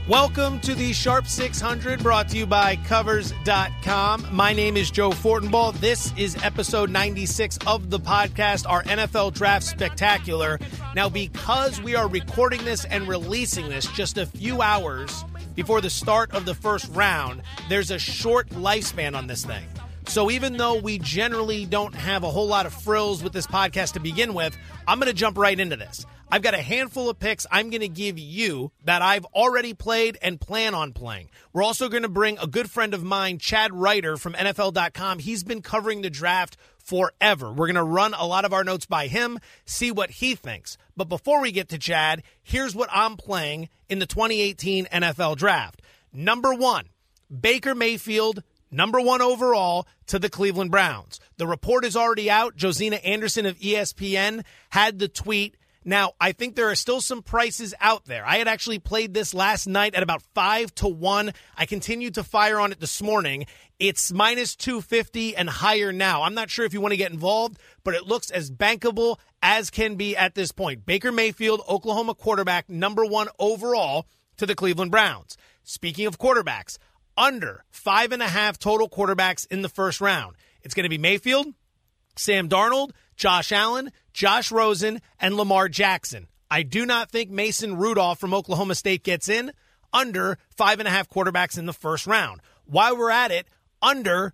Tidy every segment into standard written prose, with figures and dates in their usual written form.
Welcome to the Sharp 600, brought to you by Covers.com. My name is Joe Fortenbaugh. This is episode 96 of the podcast, our NFL Draft Spectacular. Now, because we are recording this and releasing this just a few hours before the start of the first round, there's a short lifespan on this thing. So even though we generally don't have a whole lot of frills with this podcast to begin with, I'm going to jump right into this. I've got a handful of picks I'm going to give you that I've already played and plan on playing. We're also going to bring a good friend of mine, Chad Reiter from NFL.com. He's been covering the draft forever. We're going to run a lot of our notes by him, see what he thinks. But before we get to Chad, here's what I'm playing in the 2018 NFL Draft. Number 1, Baker Mayfield, number 1 overall to the Cleveland Browns. The report is already out. Josina Anderson of ESPN had the tweet. Now, I think there are still some prices out there. I had actually played this last night at about 5-1. I continued to fire on it this morning. It's minus 250 and higher now. I'm not sure if you want to get involved, but it looks as bankable as can be at this point. Baker Mayfield, Oklahoma quarterback, number 1 overall to the Cleveland Browns. Speaking of quarterbacks, under 5.5 total quarterbacks in the first round. It's going to be Mayfield, Sam Darnold, Josh Allen, Josh Rosen, and Lamar Jackson. I do not think Mason Rudolph from Oklahoma State gets in. Under 5.5 quarterbacks in the first round. While we're at it, under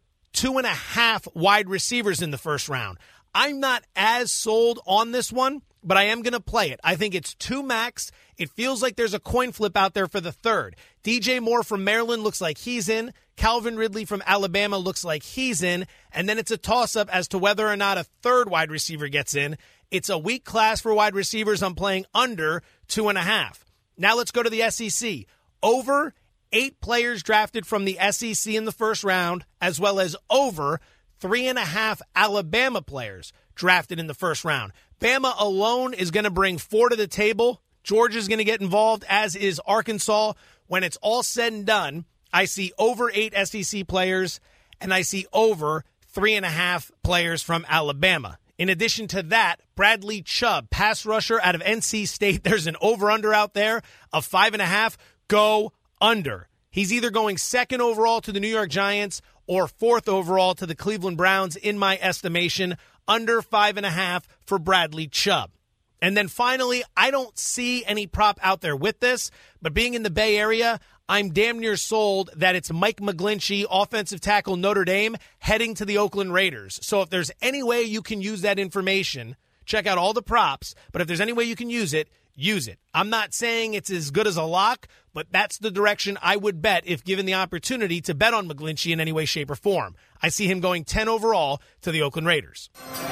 2.5 wide receivers in the first round. I'm not as sold on this one, but I am going to play it. I think it's 2 max. It feels like there's a coin flip out there for the third. DJ Moore from Maryland looks like he's in. Calvin Ridley from Alabama looks like he's in. And then it's a toss-up as to whether or not a third wide receiver gets in. It's a weak class for wide receivers. I'm playing under 2.5. Now let's go to the SEC. Over 8 players drafted from the SEC in the first round, as well as over 3.5 Alabama players drafted in the first round. Bama alone is going to bring 4 to the table. Georgia's going to get involved, as is Arkansas. When it's all said and done, I see over 8 SEC players, and I see over 3.5 players from Alabama. In addition to that, Bradley Chubb, pass rusher out of NC State. There's an over-under out there of 5.5. Go under. He's either going 2nd overall to the New York Giants or 4th overall to the Cleveland Browns, in my estimation. Under 5.5 for Bradley Chubb. And then finally, I don't see any prop out there with this, but being in the Bay Area, I'm damn near sold that it's Mike McGlinchey, offensive tackle Notre Dame, heading to the Oakland Raiders. So if there's any way you can use that information, check out all the props, but if there's any way you can use it, use it. I'm not saying it's as good as a lock, but that's the direction I would bet if given the opportunity to bet on McGlinchey in any way, shape, or form. I see him going 10 overall to the Oakland Raiders.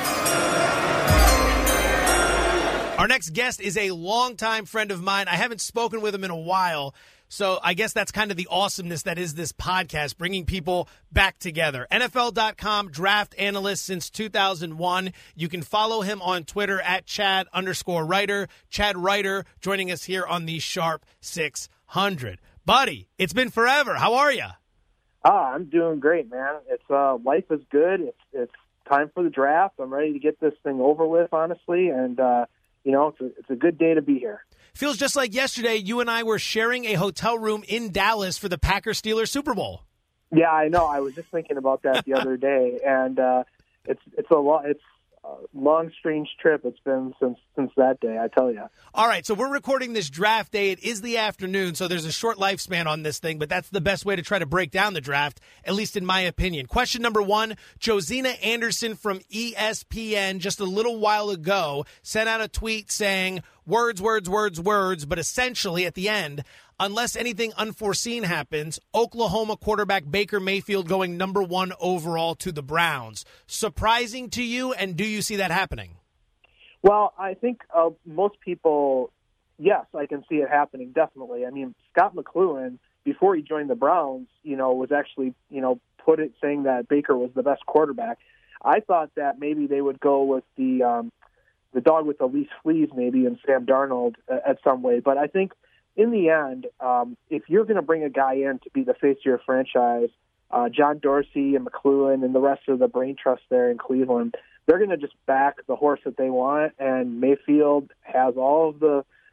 Our next guest is a longtime friend of mine. I haven't spoken with him in a while, so I guess that's kind of the awesomeness that is this podcast, bringing people back together. NFL.com draft analyst since 2001. You can follow him on Twitter at Chad_Reiter. Chad Reiter joining us here on the Sharp 600. Buddy, it's been forever. How are you? I'm doing great, man. It's life is good. It's time for the draft. I'm ready to get this thing over with, honestly, and it's a good day to be here. Feels just like yesterday you and I were sharing a hotel room in Dallas for the Packers-Steelers Super Bowl. Yeah, I know. I was just thinking about that the other day, and it's a long, strange trip it's been since that day, I tell you. All right, so we're recording this draft day. It is the afternoon, so there's a short lifespan on this thing, but that's the best way to try to break down the draft, at least in my opinion. Question number 1, Josina Anderson from ESPN just a little while ago sent out a tweet saying, words, but essentially at the end, unless anything unforeseen happens, Oklahoma quarterback Baker Mayfield going number 1 overall to the Browns. Surprising to you, and do you see that happening? Well, I think most people, yes, I can see it happening, definitely. I mean, Scott McCloughan, before he joined the Browns, was actually, put it saying that Baker was the best quarterback. I thought that maybe they would go with the dog with the least fleas, maybe, and Sam Darnold at some way. But I think in the end, if you're going to bring a guy in to be the face of your franchise, John Dorsey and McCloughan and the rest of the brain trust there in Cleveland, they're going to just back the horse that they want, and Mayfield has all of the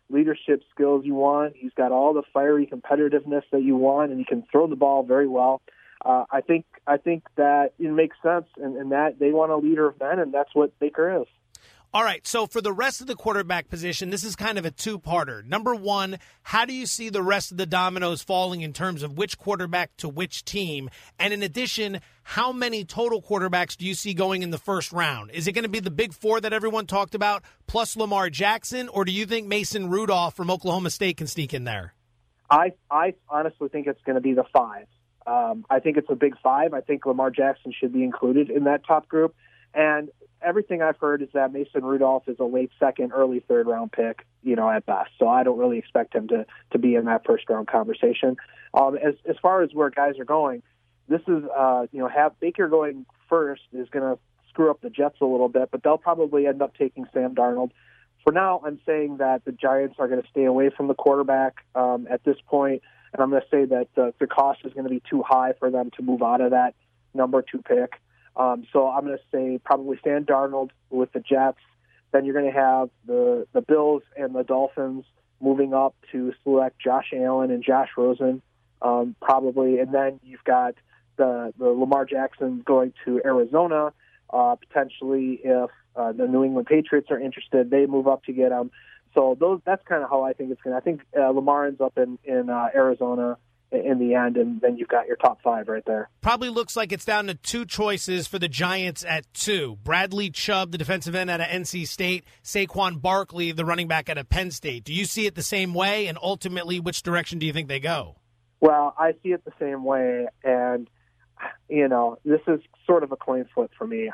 leadership skills you want. He's got all the fiery competitiveness that you want, and he can throw the ball very well. I think that it makes sense, and that they want a leader of men, and that's what Baker is. All right, so for the rest of the quarterback position, this is kind of a two-parter. Number one, how do you see the rest of the dominoes falling in terms of which quarterback to which team? And in addition, how many total quarterbacks do you see going in the first round? Is it going to be the big four that everyone talked about, plus Lamar Jackson, or do you think Mason Rudolph from Oklahoma State can sneak in there? I honestly think it's going to be the five. I think it's a big five. I think Lamar Jackson should be included in that top group. And everything I've heard is that Mason Rudolph is a late second, early third round pick, at best. So I don't really expect him to be in that first round conversation. As far as where guys are going, this is, have Baker going first is going to screw up the Jets a little bit, but they'll probably end up taking Sam Darnold. For now, I'm saying that the Giants are going to stay away from the quarterback at this point, and I'm going to say that the cost is going to be too high for them to move out of that number 2 pick. So I'm going to say probably Sam Darnold with the Jets. Then you're going to have the Bills and the Dolphins moving up to select Josh Allen and Josh Rosen, probably. And then you've got the Lamar Jackson going to Arizona, potentially if the New England Patriots are interested, they move up to get him. So that's kind of how I think it's going to. I think Lamar ends up in Arizona in the end, and then you've got your top 5 right there. Probably looks like it's down to 2 choices for the Giants at 2. Bradley Chubb, the defensive end out of NC State, Saquon Barkley, the running back out of Penn State. Do you see it the same way, and ultimately, which direction do you think they go? Well, I see it the same way, and, this is sort of a coin flip for me.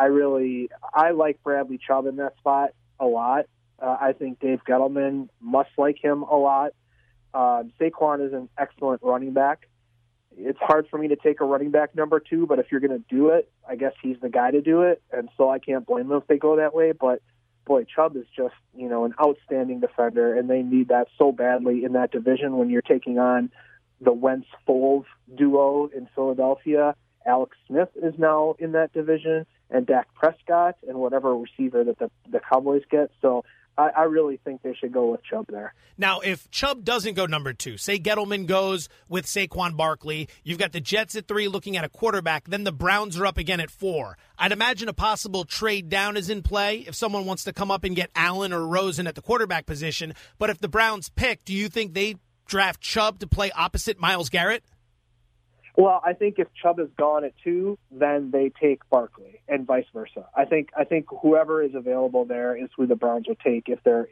I like Bradley Chubb in that spot a lot. I think Dave Gettleman must like him a lot. Saquon is an excellent running back. It's hard for me to take a running back number 2, but if you're going to do it, I guess he's the guy to do it, and so I can't blame them if they go that way. But, boy, Chubb is just, an outstanding defender, and they need that so badly in that division when you're taking on the Wentz-Foles duo in Philadelphia. Alex Smith is now in that division, and Dak Prescott, and whatever receiver that the Cowboys get. So I really think they should go with Chubb there. Now, if Chubb doesn't go number 2, say Gettleman goes with Saquon Barkley, you've got the Jets at 3 looking at a quarterback, then the Browns are up again at 4. I'd imagine a possible trade down is in play if someone wants to come up and get Allen or Rosen at the quarterback position. But if the Browns pick, do you think they draft Chubb to play opposite Myles Garrett? Well, I think if Chubb is gone at 2, then they take Barkley, and vice versa. I think whoever is available there is who the Browns would take if they're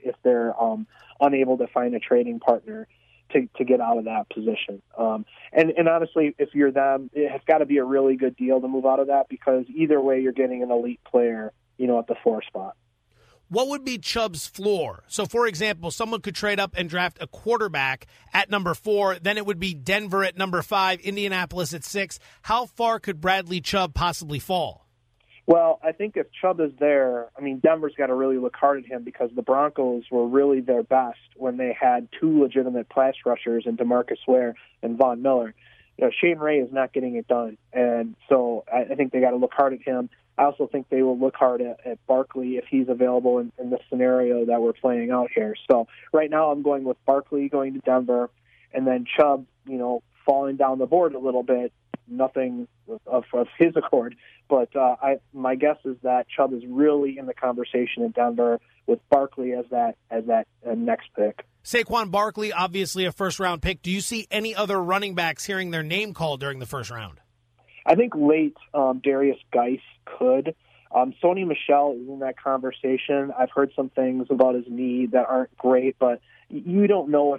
unable to find a trading partner to get out of that position. And honestly, if you're them, it has got to be a really good deal to move out of that, because either way, you're getting an elite player, at the 4 spot. What would be Chubb's floor? So, for example, someone could trade up and draft a quarterback at number 4. Then it would be Denver at number 5, Indianapolis at 6. How far could Bradley Chubb possibly fall? Well, I think if Chubb is there, Denver's got to really look hard at him, because the Broncos were really their best when they had 2 legitimate pass rushers in DeMarcus Ware and Von Miller. Shane Ray is not getting it done, and so I think they got to look hard at him. I also think they will look hard at Barkley if he's available in the scenario that we're playing out here. So right now I'm going with Barkley going to Denver, and then Chubb, falling down the board a little bit, nothing of his accord. But my guess is that Chubb is really in the conversation in Denver with Barkley as that next pick. Saquon Barkley, obviously a first-round pick. Do you see any other running backs hearing their name called during the first round? I think late Darius Geis could. Sony Michel is in that conversation. I've heard some things about his knee that aren't great, but you don't know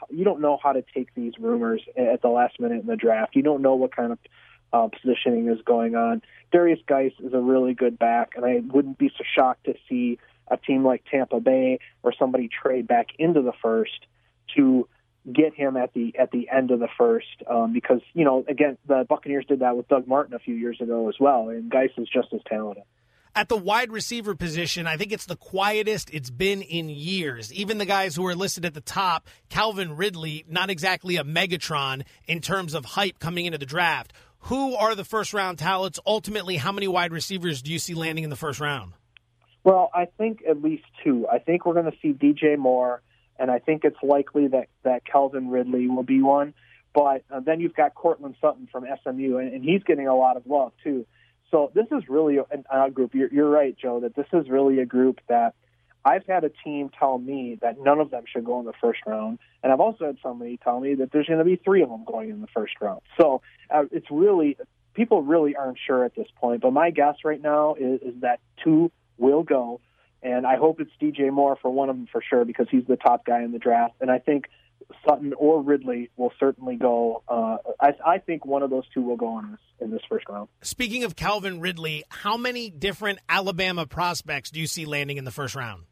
how to take these rumors at the last minute in the draft. You don't know what kind of positioning is going on. Darius Geis is a really good back, and I wouldn't be so shocked to see a team like Tampa Bay or somebody trade back into the first to get him at the end of the first, because, again, the Buccaneers did that with Doug Martin a few years ago as well, and Geis is just as talented. At the wide receiver position, I think it's the quietest it's been in years. Even the guys who are listed at the top, Calvin Ridley, not exactly a Megatron in terms of hype coming into the draft. Who are the first-round talents? Ultimately, how many wide receivers do you see landing in the first round? Well, I think at least 2. I think we're going to see DJ Moore and I think it's likely that Calvin Ridley will be one. But then you've got Cortland Sutton from SMU, and he's getting a lot of love too. So this is really a group. You're right, Joe, that this is really a group that I've had a team tell me that none of them should go in the first round, and I've also had somebody tell me that there's going to be 3 of them going in the first round. So it's really, people really aren't sure at this point. But my guess right now is that 2 will go. And I hope it's DJ Moore for one of them for sure, because he's the top guy in the draft. And I think Sutton or Ridley will certainly go. I think one of those 2 will go in this first round. Speaking of Calvin Ridley, how many different Alabama prospects do you see landing in the first round?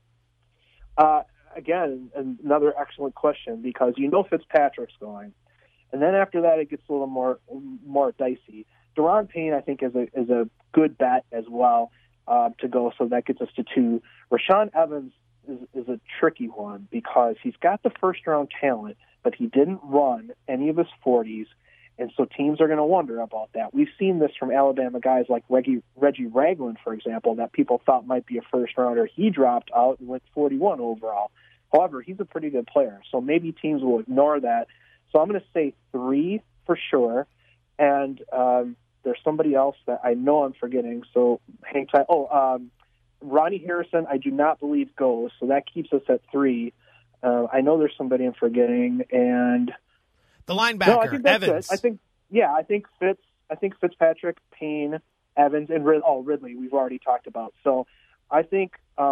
Again, another excellent question, because Fitzpatrick's going. And then after that, it gets a little more dicey. Daron Payne, I think, is a good bet as well. To go, so that gets us to 2. Rashaan Evans is a tricky one, because he's got the first-round talent, but he didn't run any of his 40s, and so teams are going to wonder about that. We've seen this from Alabama guys like Reggie Ragland, for example, that people thought might be a first-rounder. He dropped out and went 41 overall. However, he's a pretty good player, so maybe teams will ignore that. So I'm going to say 3 for sure, and there's somebody else that I know I'm forgetting, so hang tight. Ronnie Harrison, I do not believe goes, so that keeps us at 3. I know there's somebody I'm forgetting, and the linebacker, no, I think that's Evans. It. I think Fitzpatrick, Payne, Evans, and Ridley we've already talked about. So I think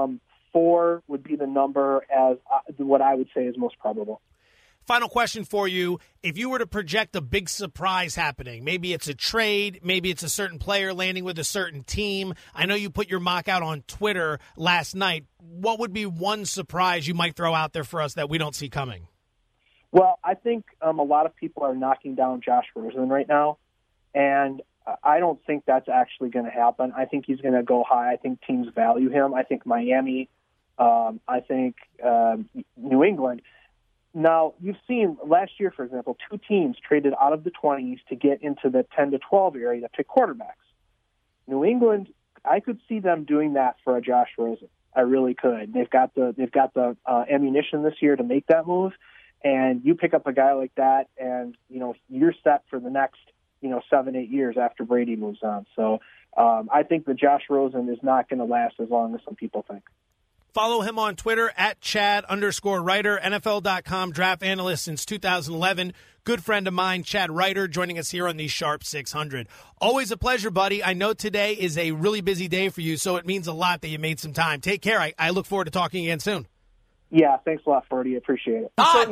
4 would be the number as what I would say is most probable. Final question for you. If you were to project a big surprise happening, maybe it's a trade, maybe it's a certain player landing with a certain team. I know you put your mock out on Twitter last night. What would be one surprise you might throw out there for us that we don't see coming? Well, I think a lot of people are knocking down Josh Rosen right now, and I don't think that's actually going to happen. I think he's going to go high. I think teams value him. I think Miami, I think New England. Now, you've seen last year, for example, 2 teams traded out of the 20s to get into the 10 to 12 area to pick quarterbacks. New England, I could see them doing that for a Josh Rosen. I really could. They've got the ammunition this year to make that move, and you pick up a guy like that, and you're set for the next 7-8 years after Brady moves on. So I think the Josh Rosen is not going to last as long as some people think. Follow him on Twitter at Chad_Reiter, NFL.com draft analyst since 2011. Good friend of mine, Chad Reiter, joining us here on the Sharp 600. Always a pleasure, buddy. I know today is a really busy day for you, so it means a lot that you made some time. Take care. I look forward to talking again soon. Yeah, thanks a lot, Forty. I appreciate it. Todd.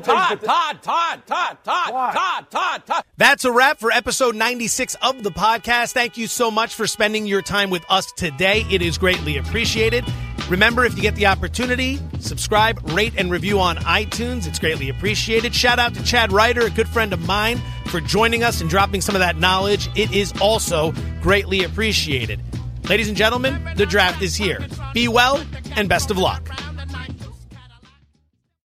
That's a wrap for episode 96 of the podcast. Thank you so much for spending your time with us today. It is greatly appreciated. Remember, if you get the opportunity, subscribe, rate, and review on iTunes. It's greatly appreciated. Shout out to Chad Reiter, a good friend of mine, for joining us and dropping some of that knowledge. It is also greatly appreciated. Ladies and gentlemen, the draft is here. Be well and best of luck.